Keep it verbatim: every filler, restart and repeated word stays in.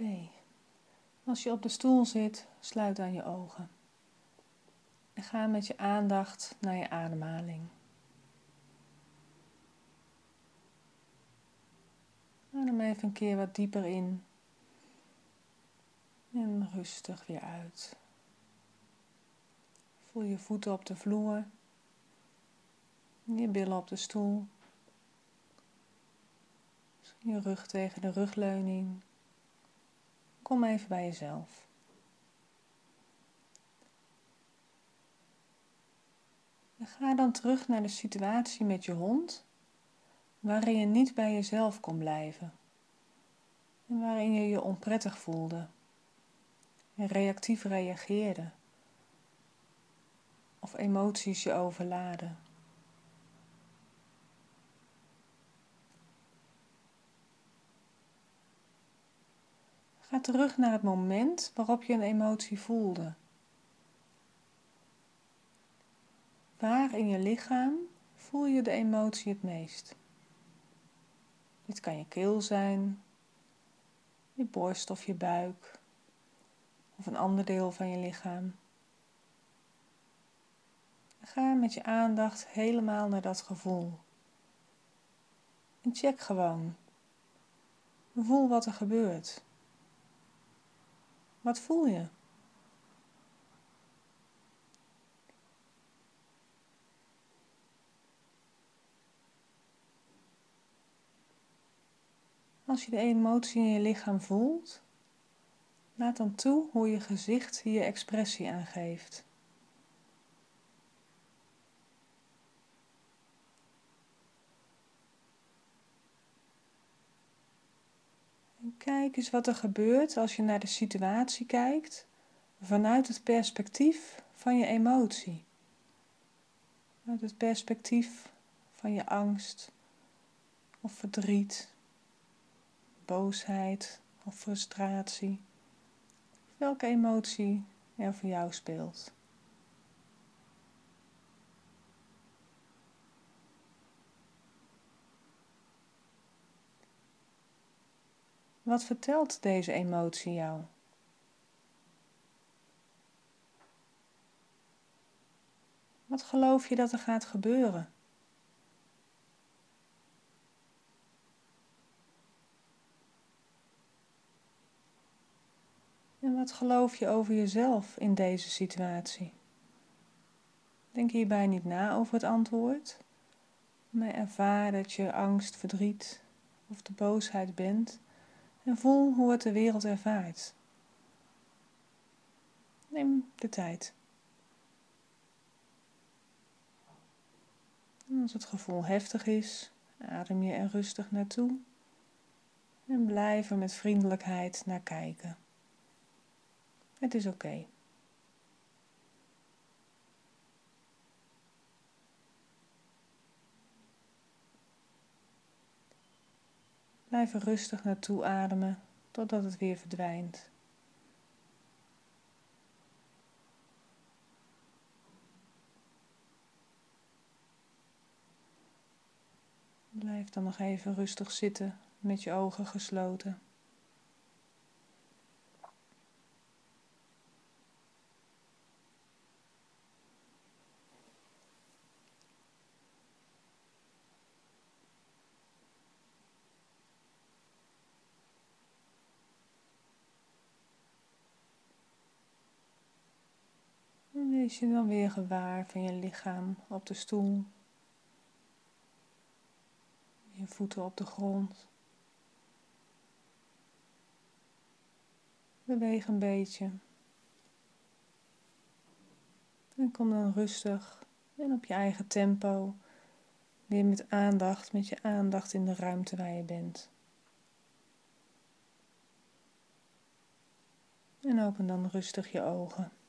Oké. Als je op de stoel zit, sluit dan je ogen. En ga met je aandacht naar je ademhaling. Adem even een keer wat dieper in. En rustig weer uit. Voel je voeten op de vloer. Je billen op de stoel. Je rug tegen de rugleuning. Kom even bij jezelf. En ga dan terug naar de situatie met je hond, waarin je niet bij jezelf kon blijven. En waarin je je onprettig voelde. En reactief reageerde. Of emoties je overladen. Ga terug naar het moment waarop je een emotie voelde. Waar in je lichaam voel je de emotie het meest? Dit kan je keel zijn, je borst of je buik, of een ander deel van je lichaam. Ga met je aandacht helemaal naar dat gevoel. En check gewoon. Voel wat er gebeurt. Wat voel je? Als je de emotie in je lichaam voelt, laat dan toe hoe je gezicht hier expressie aan geeft. En kijk eens wat er gebeurt als je naar de situatie kijkt vanuit het perspectief van je emotie. Uit het perspectief van je angst of verdriet, boosheid of frustratie. Welke emotie er voor jou speelt. Wat vertelt deze emotie jou? Wat geloof je dat er gaat gebeuren? En wat geloof je over jezelf in deze situatie? Denk hierbij niet na over het antwoord, maar ervaar dat je angst, verdriet of de boosheid bent en voel hoe het de wereld ervaart. Neem de tijd. En als het gevoel heftig is, adem je er rustig naartoe en blijf er met vriendelijkheid naar kijken. Het is oké. Blijf er rustig naartoe ademen totdat het weer verdwijnt. Blijf dan nog even rustig zitten met je ogen gesloten. En wees je dan weer gewaar van je lichaam op de stoel. Je voeten op de grond. Beweeg een beetje. En kom dan rustig en op je eigen tempo weer met aandacht, met je aandacht in de ruimte waar je bent. En open dan rustig je ogen.